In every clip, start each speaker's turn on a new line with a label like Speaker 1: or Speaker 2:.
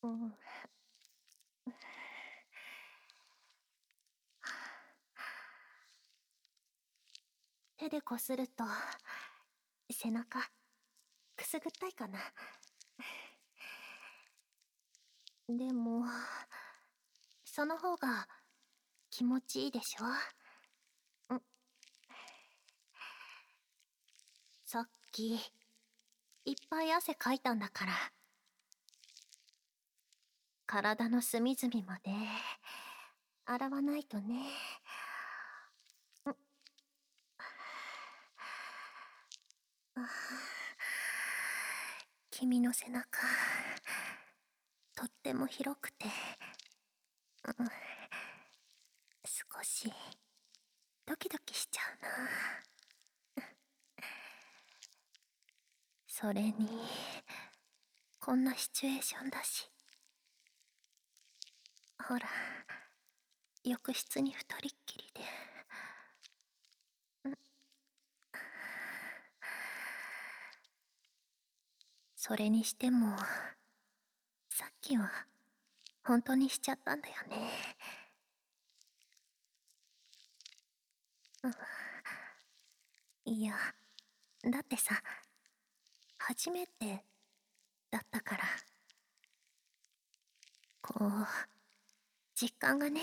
Speaker 1: うん。手でこすると背中くすぐったいかな。でもその方が気持ちいいでしょ。さっきいっぱい汗かいたんだから、体の隅々まで洗わないとね。君の背中とっても広くて、少しドキドキしちゃうな。それにこんなシチュエーションだし、ほら浴室に二人っきりで。それにしてもさっきは本当にしちゃったんだよね。いや、だってさ、初めてだったから、こう実感がね、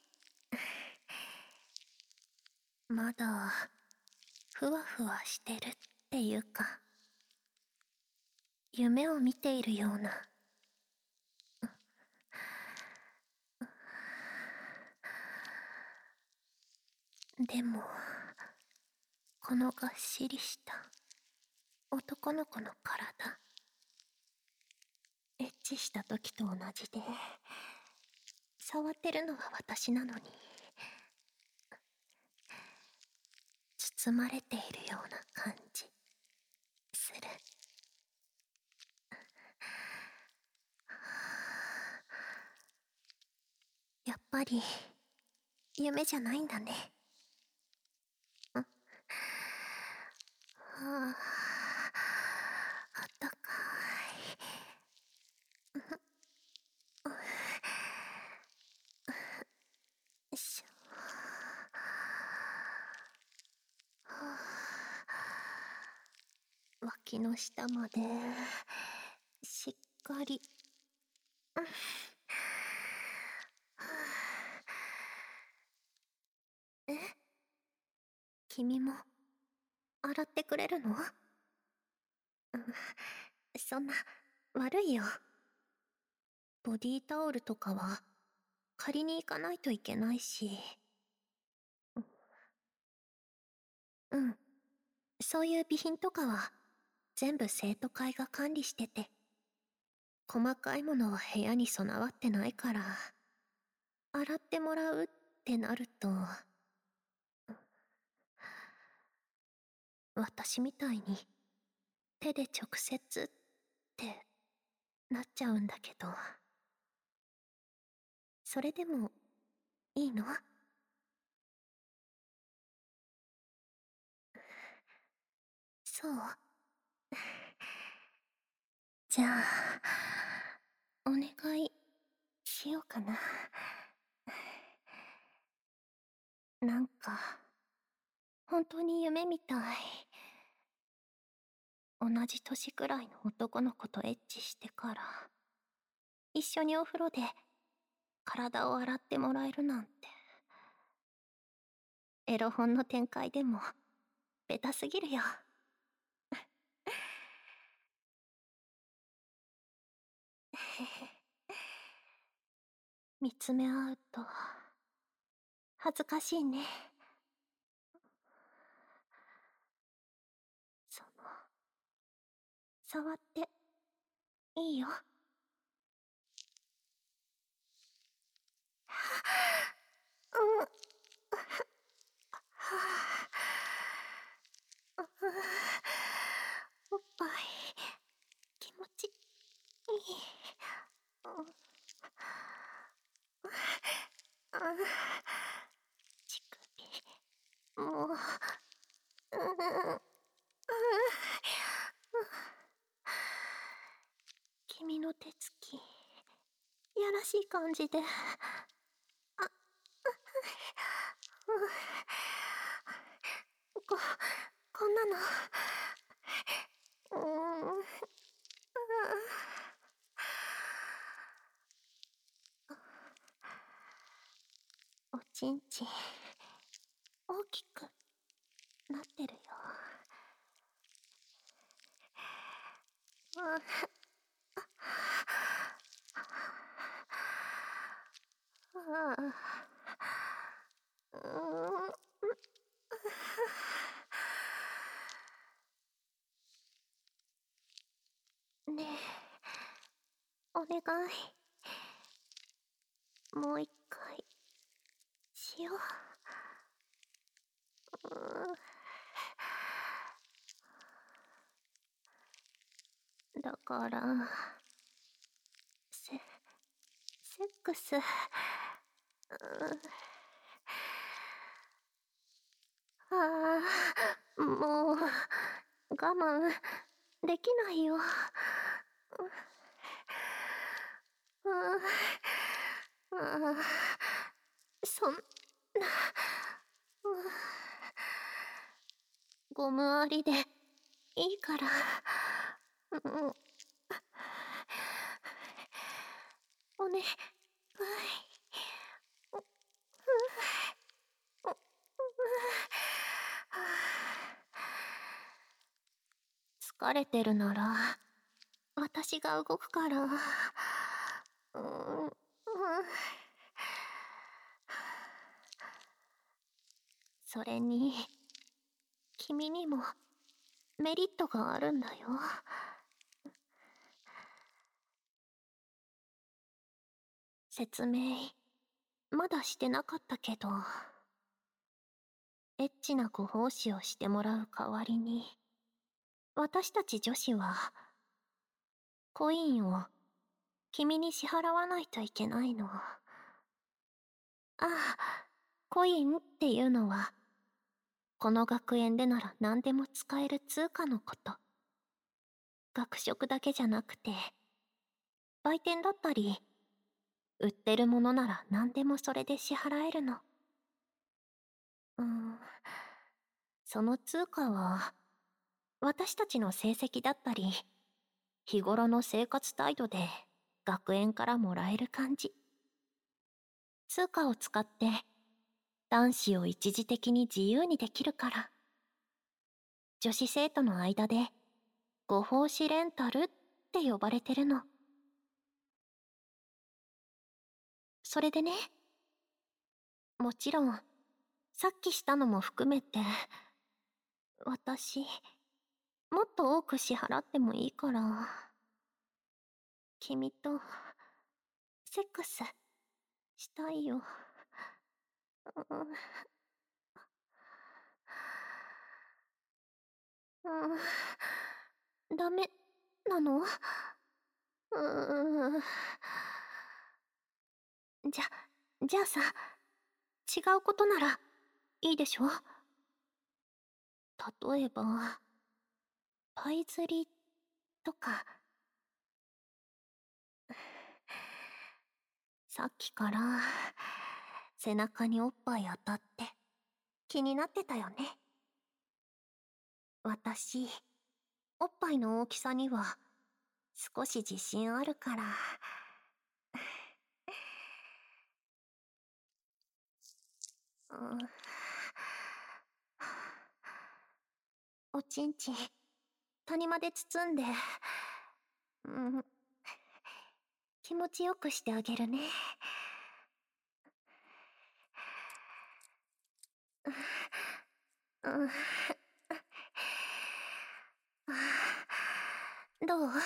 Speaker 1: まだふわふわしてるっていうか、夢を見ているような。でもこのがっしりした男の子の体、エッチした時と同じで、触ってるのは私なのに包まれているような感じする。やっぱり夢じゃないんだね。あったかい。しょ。脇の下までしっかり。え、君も洗ってくれるの？そんな悪いよ。ボディータオルとかは借りに行かないといけないし。うん、そういう備品とかは全部生徒会が管理してて、細かいものは部屋に備わってないから、洗ってもらうってなると、私みたいに手で直接ってなっちゃうんだけど、それでもいいの？そう。じゃあお願いしようかな。なんか本当に夢みたい。同じ年くらいの男の子とエッチしてから、一緒にお風呂で体を洗ってもらえるなんて。エロ本の展開でもベタすぎるよ。見つめ合うと恥ずかしいね。その、触っていいよ。うん。おっぱい気持ちいい。乳首もう、君のしい感じで。こ、こんなの。うーん。おちんちん、大きくなってるよ。ああ、ねえ、お願い。もう一回、しよう。だから、セックス、ああ、もう、我慢できないよ。ああ、そんな、ゴムありでいいから。うん、おねがい。疲れてるなら私が動くから。それに君にもメリットがあるんだよ。説明まだしてなかったけど、エッチなご奉仕をしてもらう代わりに、私たち女子はコインを君に支払わないといけないの。ああ、コインっていうのはこの学園でなら何でも使える通貨のこと。学食だけじゃなくて、売店だったり売ってるものなら何でもそれで支払えるの。その通貨は私たちの成績だったり日頃の生活態度で学園からもらえる感じ。通貨を使って男子を一時的に自由にできるから、女子生徒の間でご奉仕レンタルって呼ばれてるの。それでね、もちろんさっきしたのも含めて、私もっと多く支払ってもいいから、君とセックスしたいよ。ダメなの？ーん。じゃあさ、違うことならいいでしょ？例えば、パイ釣りとか。さっきから背中におっぱい当たって気になってたよね。私、おっぱいの大きさには少し自信あるから。うん、おちんちん谷間で包んで、うん、気持ちよくしてあげるね。うん、どう？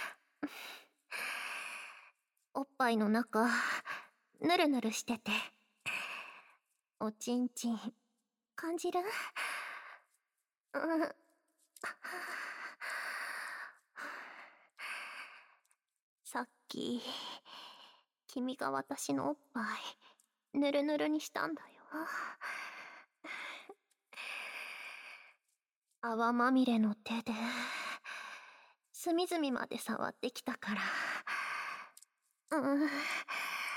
Speaker 1: おっぱいの中ぬるぬるしてておちんちん感じる？うん、さっき君が私のおっぱいぬるぬるにしたんだよ。泡まみれの手で隅々まで触ってきたから。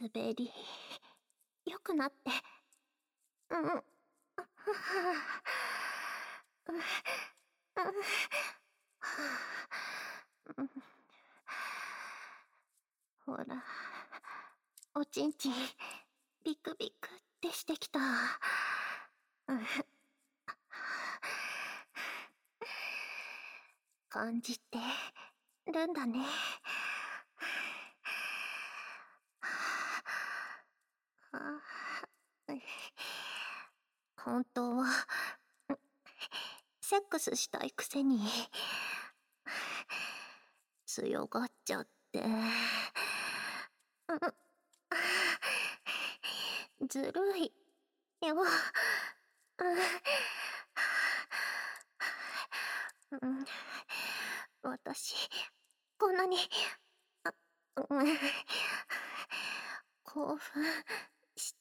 Speaker 1: 滑り、良くなって。うん。はあ、うん。ほら、おちんちん、ビクビクってしてきた。うん。感じてるんだね。本当は、セックスしたいくせに、強がっちゃって。ずるいよ。うん、私、こんなに、うん、興奮して、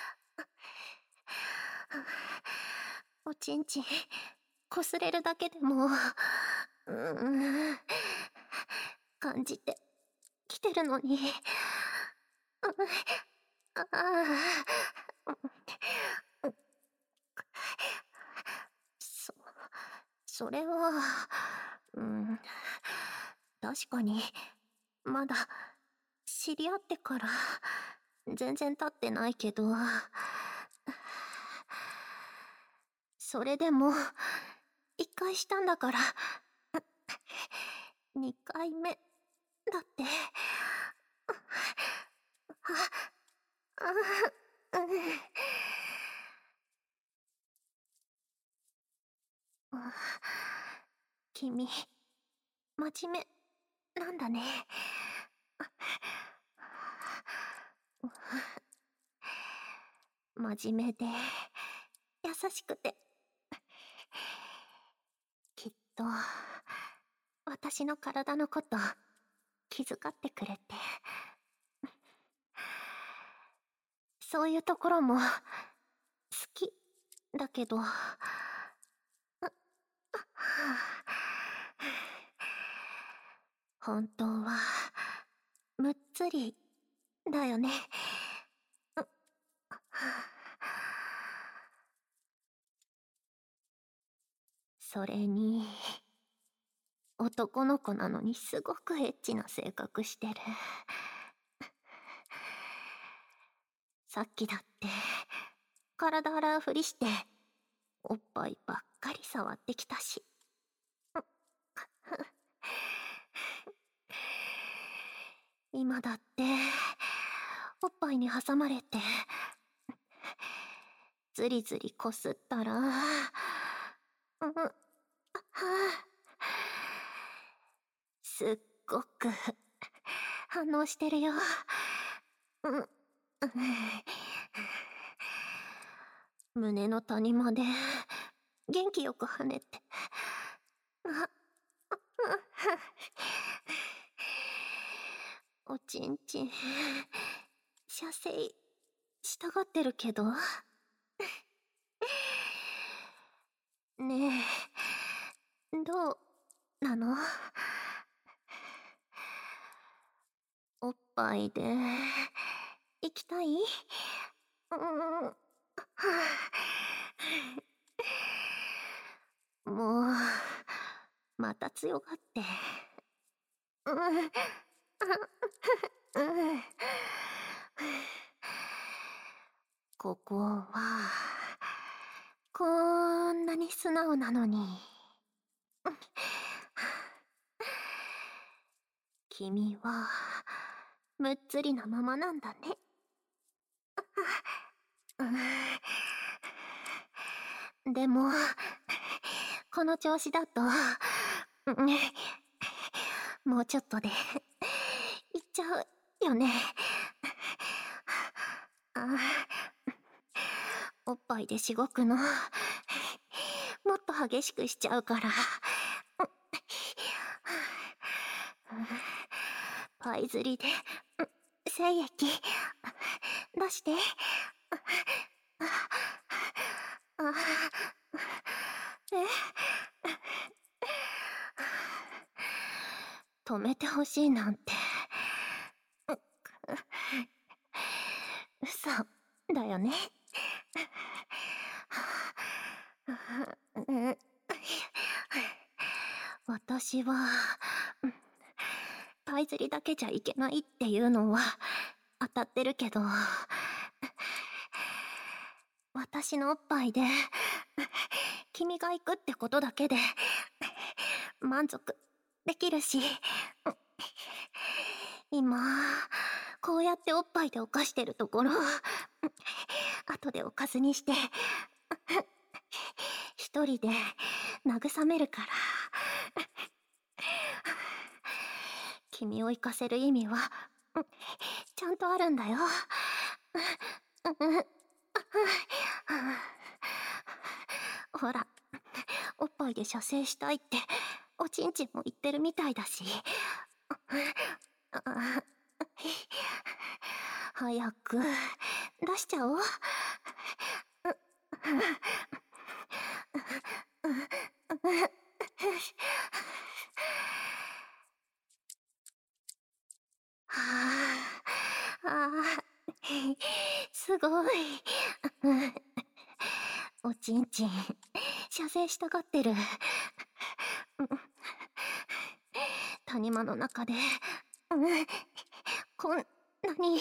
Speaker 1: おちんちん、擦れるだけでも、うん、感じてきてるのに、ああ、そ、それは、うん、確かに、まだ、知り合ってから、全然経ってないけど、それでも、一回したんだから、二回目、だって、あ、うん、君、真面目なんだね。真面目で、優しくて、きっと、私の体のこと、気遣ってくれて。そういうところも、好き、だけど、本当は、むっつり、だよね。それに、男の子なのにすごくエッチな性格してる。さっきだって、体洗うふりして、おっぱいばっかり触ってきたし。今だって、おっぱいに挟まれて、ずりずりこすったら、すっごく反応してるよ。胸の谷間で元気よく跳ねて。おちんちん、射精したがってるけど。ねえ、どうなの？おっぱいで、行きたい？もう、また強がって。ここは、こんなに素直なのに。君は、むっつりなままなんだね。でも、この調子だと、もうちょっとで、いっちゃうよね。おっぱいでしごくの、もっと激しくしちゃうから。パイ釣りで、精液、出して。止めてほしいなんて。 だよね。私は、パイ釣りだけじゃいけないっていうのは当たってるけど、私のおっぱいで君が行くってことだけで満足できるし、今こうやっておっぱいで犯してるところ後でおかずにして一人で慰めるから。君を行かせる意味はちゃんとあるんだよ。ほら、おっぱいで射精したいっておちんちんも言ってるみたいだし。早く出しちゃおう。はあ、すごい。おちんちん射精したがってる。谷間の中でこんなに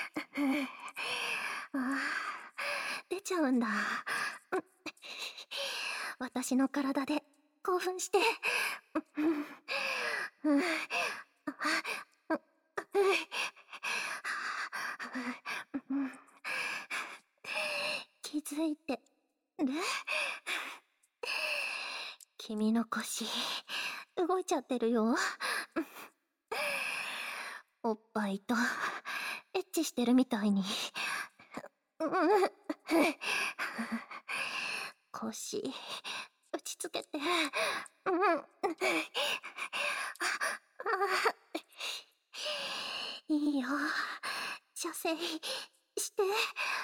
Speaker 1: 出ちゃうんだ。私の体で興奮して気づいてる？君の腰動いちゃってるよ。おっぱいとエッチしてるみたいに。腰打ちつけて。いいよ、射精して。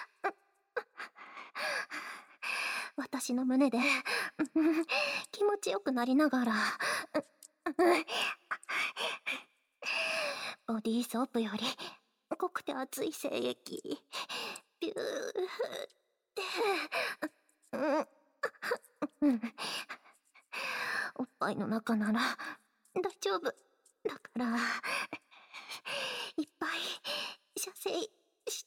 Speaker 1: 私の胸で気持ちよくなりながらボディーソープより濃くて熱い精液ビューっておっぱいの中なら大丈夫だからいっぱい射精して。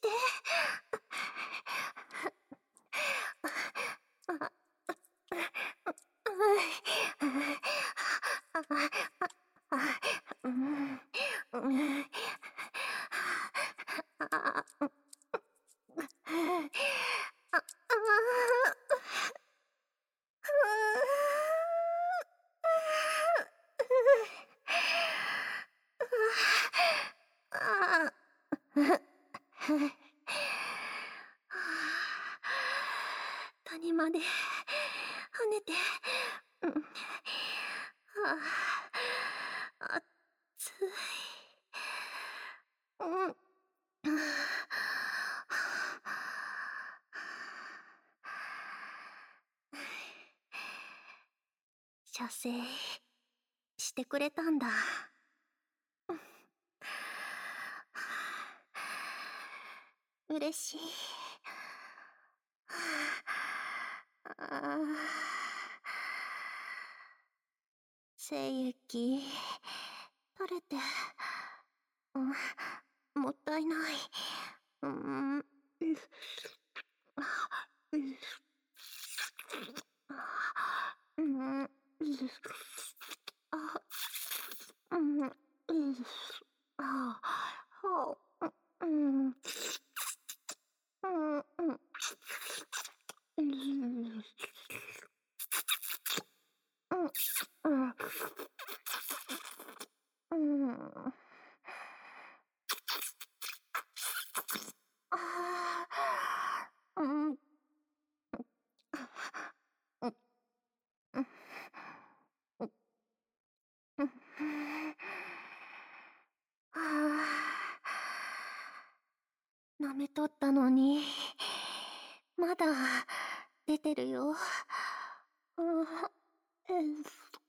Speaker 1: 谷間で跳ねて、熱い。射精してくれたんだ。嬉しい。精液取れて、もったいない。うん、うん、あ、うん、あ、ほう、うん、うん、うん、うん、うん、うん。ああ、うん、うん、うん、うん。はあ、舐めとったのに、まだ出てるよ。うん、うん、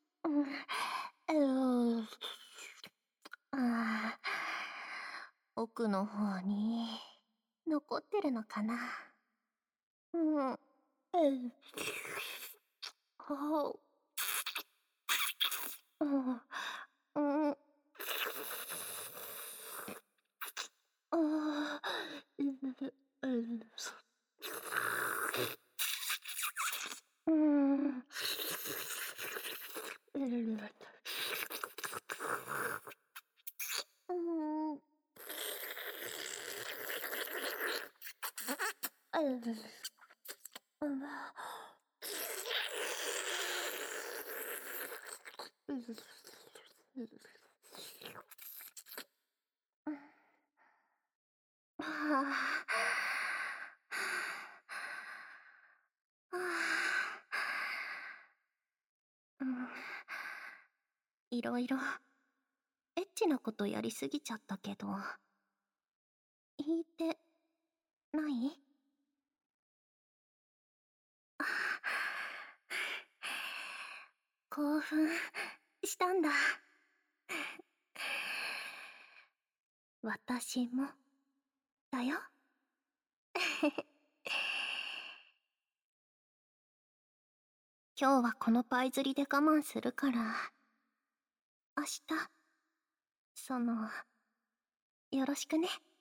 Speaker 1: うん、ああ、奥の方に。 残ってるのかな。うん。うん。あうん。うん。ああ、うん。うん。うん。はあ。はあ。うん。いろいろ、エッチなことやりすぎちゃったけど、言いてない？興奮したんだ。私も、だよ。今日はこのパイ釣りで我慢するから、明日、その、よろしくね。